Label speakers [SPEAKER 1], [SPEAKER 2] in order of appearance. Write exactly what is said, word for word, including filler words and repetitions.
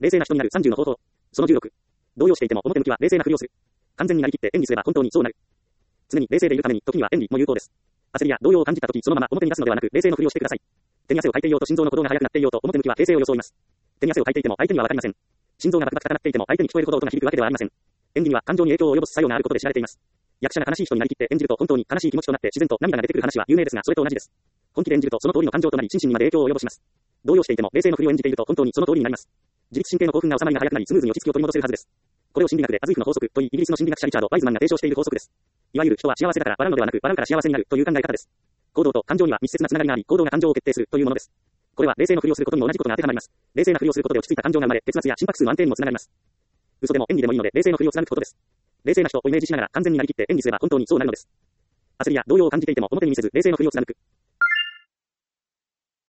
[SPEAKER 1] 冷静な人になるさんじゅうの方法。そのじゅうろく。動揺していても表向きは冷静なふりをする。完全になりきって演技すれば本当にそうなる。常に冷静でいるために時には演技も有効です。焦りや動揺を感じた時そのまま表に出すのではなく冷静のふりをしてください。手に汗をかいていようと心臓の鼓動が速くなっていようと表向きは平静を装います。手に汗をかいていても相手にはわかりません。心臓がバクバク固まっていても相手に聞こえるほど音が響くわけではありません。演技には感情に影響を及ぼす作用があることで知られています。役者が悲しい人になりきって演じると本当に悲しい気持ちとなって自然と涙が出てくる話は有名ですがそれと同じです。本気で演じるとその通りの感情となり心身にまで影響を及ぼします。動揺していても冷静のふりを演じていると本当にその通りになります。自律神経の興奮が収まりが早くなりスムーズに落ち着きを取り戻せるはずです。これを心理学でアズイフの法則といいイギリスの心理学者リチャード・ワイズマンが提唱している法則です。いわゆる人は幸せだから笑うのではなく笑うから幸せになるという考え方です。行動と感情には密接なつながりがあり行動が感情を決定するというものです。これは冷静のふりをすることにも同じことが当てはまります。冷静なふりをすることで落ち着いた感情が生まれ血圧や心拍数の安定にもつながります。嘘でも演技でもいいので冷静のふりを貫くことです。冷静な人をイメージしながら完全になりきって演技すれば本当にそうなるのです。焦りや動揺を感じていても表に見せず冷静のふりを貫く。